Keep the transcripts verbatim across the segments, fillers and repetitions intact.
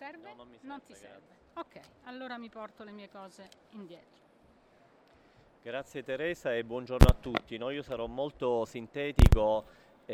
serve? No, non mi serve, non ti serve. Ok, allora mi porto le mie cose indietro. Grazie Teresa e buongiorno a tutti. No, io sarò molto sintetico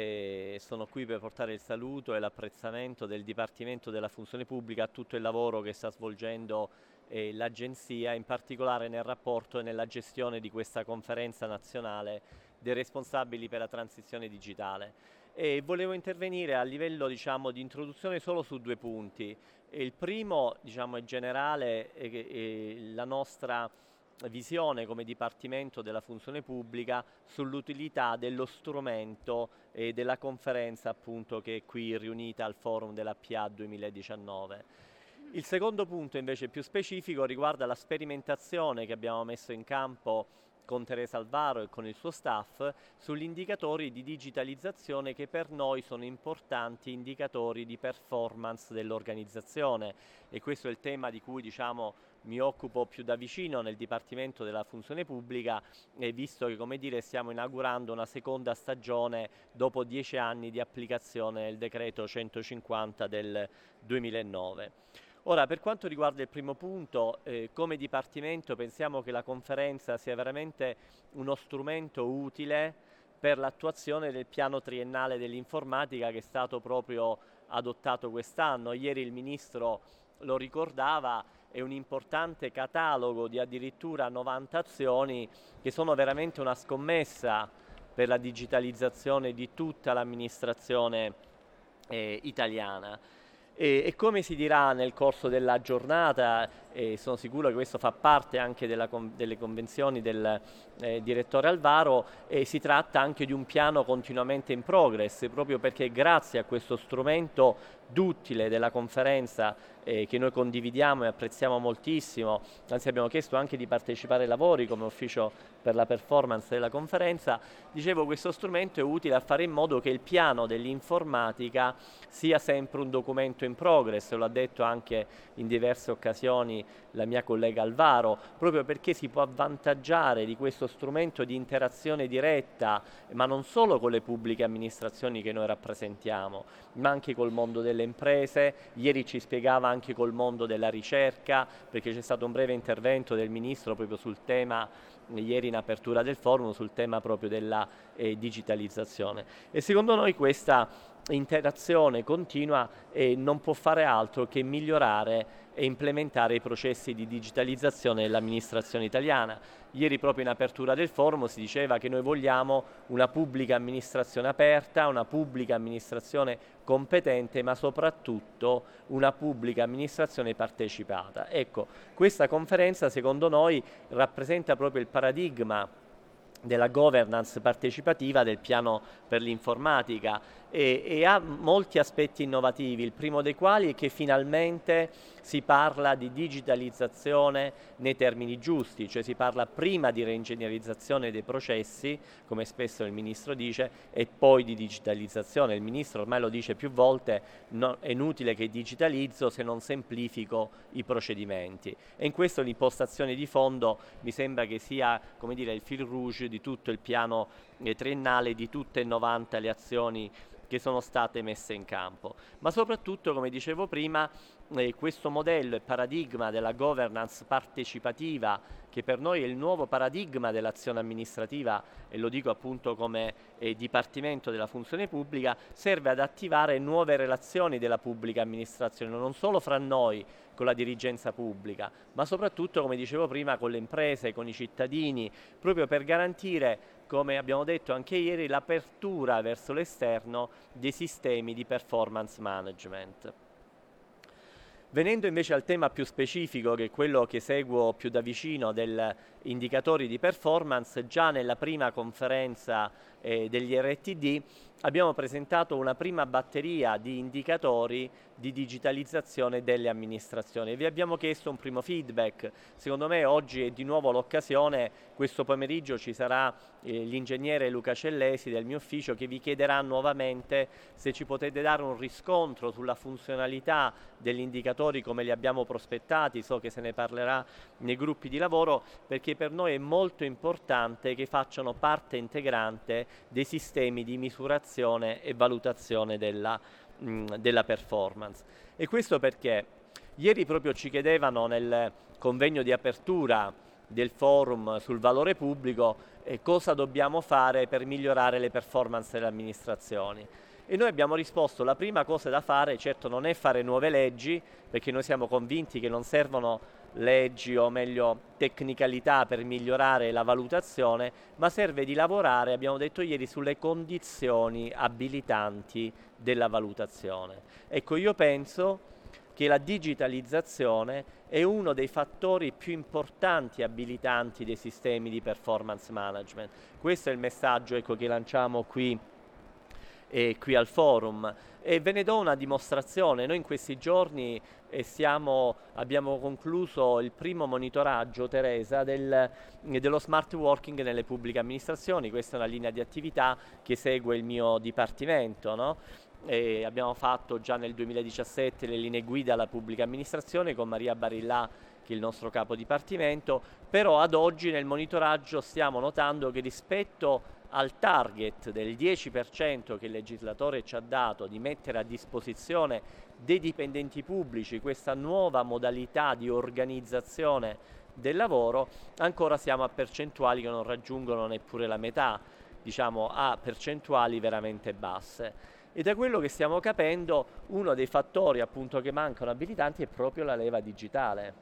e sono qui per portare il saluto e l'apprezzamento del Dipartimento della Funzione Pubblica a tutto il lavoro che sta svolgendo eh, l'Agenzia, in particolare nel rapporto e nella gestione di questa conferenza nazionale dei responsabili per la transizione digitale. E volevo intervenire a livello, diciamo, di introduzione solo su due punti. Il primo, diciamo, è generale, è, è la nostra visione come Dipartimento della Funzione Pubblica sull'utilità dello strumento e della conferenza appunto che è qui riunita al forum della P A duemiladiciannove. Il secondo punto invece più specifico riguarda la sperimentazione che abbiamo messo in campo con Teresa Alvaro e con il suo staff sugli indicatori di digitalizzazione che per noi sono importanti indicatori di performance dell'organizzazione, e questo è il tema di cui diciamo mi occupo più da vicino nel Dipartimento della Funzione Pubblica, e visto che, come dire, stiamo inaugurando una seconda stagione dopo dieci anni di applicazione del decreto centocinquanta del duemilanove. Ora, per quanto riguarda il primo punto, eh, come Dipartimento pensiamo che la conferenza sia veramente uno strumento utile per l'attuazione del piano triennale dell'informatica che è stato proprio adottato quest'anno. Ieri il Ministro lo ricordava, è un importante catalogo di addirittura novanta azioni che sono veramente una scommessa per la digitalizzazione di tutta l'amministrazione eh, italiana. E, e come si dirà nel corso della giornata, e sono sicuro che questo fa parte anche della, delle convenzioni del eh, direttore Alvaro, e si tratta anche di un piano continuamente in progress, proprio perché grazie a questo strumento duttile della conferenza eh, che noi condividiamo e apprezziamo moltissimo, anzi abbiamo chiesto anche di partecipare ai lavori come ufficio per la performance della conferenza, dicevo, questo strumento è utile a fare in modo che il piano dell'informatica sia sempre un documento in progress, lo ha detto anche in diverse occasioni la mia collega Alvaro, proprio perché si può avvantaggiare di questo strumento di interazione diretta, ma non solo con le pubbliche amministrazioni che noi rappresentiamo, ma anche col mondo delle imprese. Ieri ci spiegava anche col mondo della ricerca, perché c'è stato un breve intervento del Ministro proprio sul tema, ieri in apertura del forum, sul tema proprio della eh, digitalizzazione. E secondo noi questa interazione continua eh, non può fare altro che migliorare e implementare i processi di digitalizzazione dell'amministrazione italiana. Ieri proprio in apertura del forum si diceva che noi vogliamo una pubblica amministrazione aperta, una pubblica amministrazione competente, ma soprattutto una pubblica amministrazione partecipata. Ecco, questa conferenza secondo noi rappresenta proprio il paradigma della governance partecipativa del piano per l'informatica e, e ha molti aspetti innovativi, il primo dei quali è che finalmente si parla di digitalizzazione nei termini giusti, cioè si parla prima di reingegnerizzazione dei processi, come spesso il Ministro dice, e poi di digitalizzazione. Il Ministro ormai lo dice più volte, no, è inutile che digitalizzo se non semplifico i procedimenti, e in questo l'impostazione di fondo mi sembra che sia, come dire, il fil rouge di tutto il piano eh, triennale, di tutte e novanta le azioni che sono state messe in campo. Ma soprattutto, come dicevo prima, eh, questo modello e paradigma della governance partecipativa, che per noi è il nuovo paradigma dell'azione amministrativa, e lo dico appunto come eh, Dipartimento della Funzione Pubblica, serve ad attivare nuove relazioni della pubblica amministrazione, non solo fra noi, con la dirigenza pubblica, ma soprattutto, come dicevo prima, con le imprese, con i cittadini, proprio per garantire, come abbiamo detto anche ieri, l'apertura verso l'esterno dei sistemi di performance management. Venendo invece al tema più specifico, che è quello che seguo più da vicino, degli indicatori di performance, già nella prima conferenza eh, degli R T D abbiamo presentato una prima batteria di indicatori di digitalizzazione delle amministrazioni. Vi abbiamo chiesto un primo feedback. Secondo me oggi è di nuovo l'occasione, questo pomeriggio ci sarà eh, l'ingegnere Luca Cellesi del mio ufficio che vi chiederà nuovamente se ci potete dare un riscontro sulla funzionalità degli indicatori come li abbiamo prospettati. So che se ne parlerà nei gruppi di lavoro, perché per noi è molto importante che facciano parte integrante dei sistemi di misurazione e valutazione della, mh, della performance. E questo perché? Ieri proprio ci chiedevano nel convegno di apertura del forum sul valore pubblico eh, cosa dobbiamo fare per migliorare le performance delle amministrazioni. E noi abbiamo risposto: la prima cosa da fare certo non è fare nuove leggi, perché noi siamo convinti che non servono leggi o meglio tecnicalità per migliorare la valutazione, ma serve di lavorare, abbiamo detto ieri, sulle condizioni abilitanti della valutazione. Ecco, io penso che la digitalizzazione è uno dei fattori più importanti abilitanti dei sistemi di performance management. Questo è il messaggio, ecco, che lanciamo qui, eh, qui al forum. E ve ne do una dimostrazione. Noi in questi giorni eh, siamo, abbiamo concluso il primo monitoraggio, Teresa, del, dello smart working nelle pubbliche amministrazioni. Questa è una linea di attività che segue il mio dipartimento, no? E abbiamo fatto già nel duemiladiciassette le linee guida alla pubblica amministrazione con Maria Barillà, che è il nostro capo dipartimento, però ad oggi nel monitoraggio stiamo notando che rispetto al target del dieci per cento che il legislatore ci ha dato di mettere a disposizione dei dipendenti pubblici questa nuova modalità di organizzazione del lavoro, ancora siamo a percentuali che non raggiungono neppure la metà, diciamo a percentuali veramente basse. E da quello che stiamo capendo, uno dei fattori appunto che mancano abilitanti è proprio la leva digitale.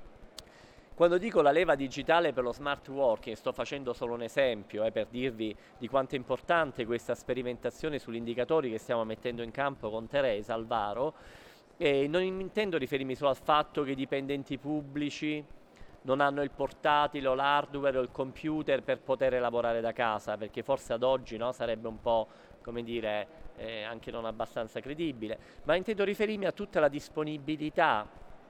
Quando dico la leva digitale per lo smart working, sto facendo solo un esempio eh, per dirvi di quanto è importante questa sperimentazione sugli indicatori che stiamo mettendo in campo con Teresa Alvaro, e non intendo riferirmi solo al fatto che i dipendenti pubblici non hanno il portatile o l'hardware o il computer per poter lavorare da casa, perché forse ad oggi, no, sarebbe un po', come dire, eh, anche non abbastanza credibile, ma intendo riferirmi a tutta la disponibilità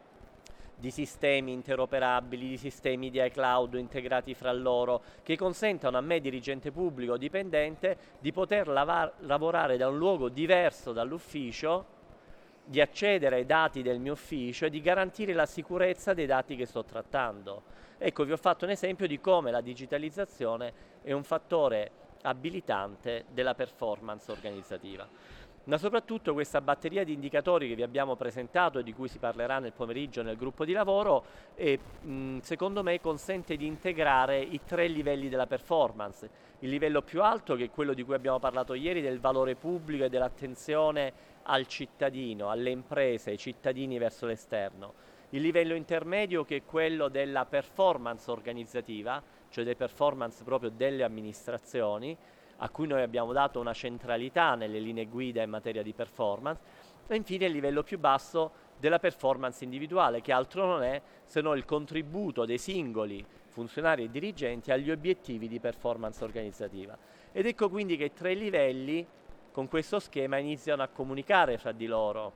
di sistemi interoperabili, di sistemi di iCloud integrati fra loro, che consentano a me, dirigente pubblico o dipendente, di poter lavar- lavorare da un luogo diverso dall'ufficio, di accedere ai dati del mio ufficio e di garantire la sicurezza dei dati che sto trattando. Ecco, vi ho fatto un esempio di come la digitalizzazione è un fattore abilitante della performance organizzativa. Ma soprattutto questa batteria di indicatori che vi abbiamo presentato e di cui si parlerà nel pomeriggio nel gruppo di lavoro, e, mh, secondo me consente di integrare i tre livelli della performance. Il livello più alto, che è quello di cui abbiamo parlato ieri, del valore pubblico e dell'attenzione al cittadino, alle imprese, ai cittadini verso l'esterno. Il livello intermedio, che è quello della performance organizzativa, cioè delle performance proprio delle amministrazioni, a cui noi abbiamo dato una centralità nelle linee guida in materia di performance, e infine il livello più basso della performance individuale, che altro non è se non il contributo dei singoli funzionari e dirigenti agli obiettivi di performance organizzativa. Ed ecco quindi che i tre livelli con questo schema iniziano a comunicare fra di loro.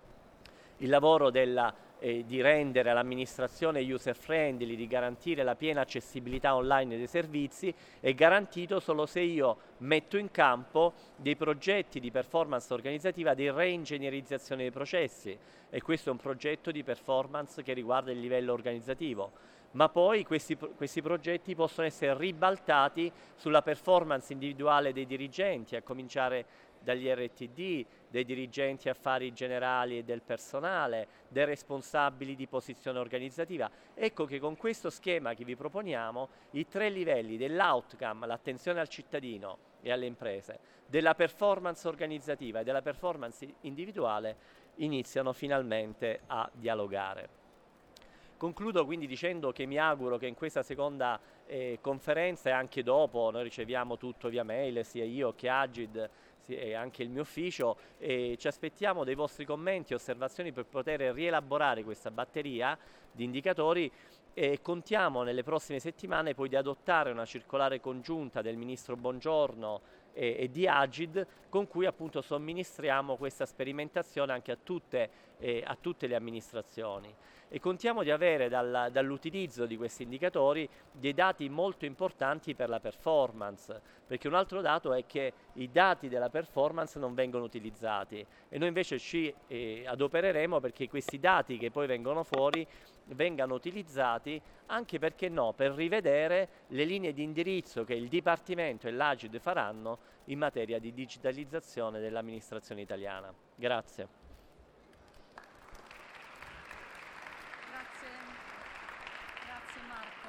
Il lavoro della Eh, di rendere l'amministrazione user friendly, di garantire la piena accessibilità online dei servizi, è garantito solo se io metto in campo dei progetti di performance organizzativa di reingegnerizzazione dei processi, e questo è un progetto di performance che riguarda il livello organizzativo. Ma poi questi, questi progetti possono essere ribaltati sulla performance individuale dei dirigenti, a cominciare dagli R T D, dei dirigenti affari generali e del personale, dei responsabili di posizione organizzativa. Ecco che con questo schema che vi proponiamo, i tre livelli dell'outcome, l'attenzione al cittadino e alle imprese, della performance organizzativa e della performance individuale, iniziano finalmente a dialogare. Concludo quindi dicendo che mi auguro che in questa seconda eh, conferenza, e anche dopo, noi riceviamo tutto via mail, sia io che Agid e anche il mio ufficio, e ci aspettiamo dei vostri commenti e osservazioni per poter rielaborare questa batteria di indicatori, e contiamo nelle prossime settimane poi di adottare una circolare congiunta del Ministro Bongiorno e, e di Agid, con cui appunto somministriamo questa sperimentazione anche a tutte, eh, a tutte le amministrazioni. E contiamo di avere dal, dall'utilizzo di questi indicatori dei dati molto importanti per la performance, perché un altro dato è che i dati della performance non vengono utilizzati, e noi invece ci eh, adopereremo perché questi dati che poi vengono fuori vengano utilizzati, anche, perché no, per rivedere le linee di indirizzo che il Dipartimento e l'Agid faranno in materia di digitalizzazione dell'amministrazione italiana. Grazie.